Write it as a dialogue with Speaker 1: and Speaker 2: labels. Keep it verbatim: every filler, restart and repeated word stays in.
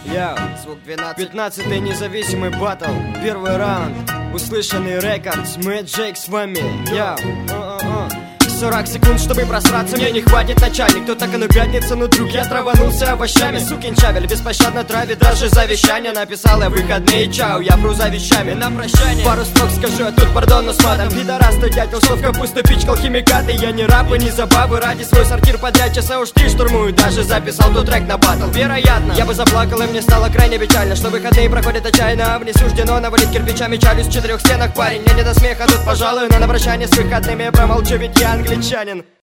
Speaker 1: Я, звук двенадцать. Пятнадцатый независимый батл. Первый раунд. Услышанный рекордс. Мы Джейк с вами. Я. сорок секунд, чтобы просраться, мне не хватит начальник. Кто так, оно пятница, но друг, я траванулся овощами. Сукин чавель беспощадно травит, даже завещание написал я выходные, чау, я пру за вещами. На прощание пару строк скажу, а тут пардон, но с матом. Пидорас, ты дятел, что в капусту пичкал химикаты. Я не раб и не забавы, ради свой сортир подряд часа уж три штурмую. Даже записал тот трек на батл. Вероятно, я бы заплакал, и мне стало крайне печально, что выходные проходят отчаянно, а мне суждено навалить кирпичами челюсть в четырех стенах. Парень, мне не до смеха тут, пожалуй, но на прощание с выходными промолчу, ведь я англичанин.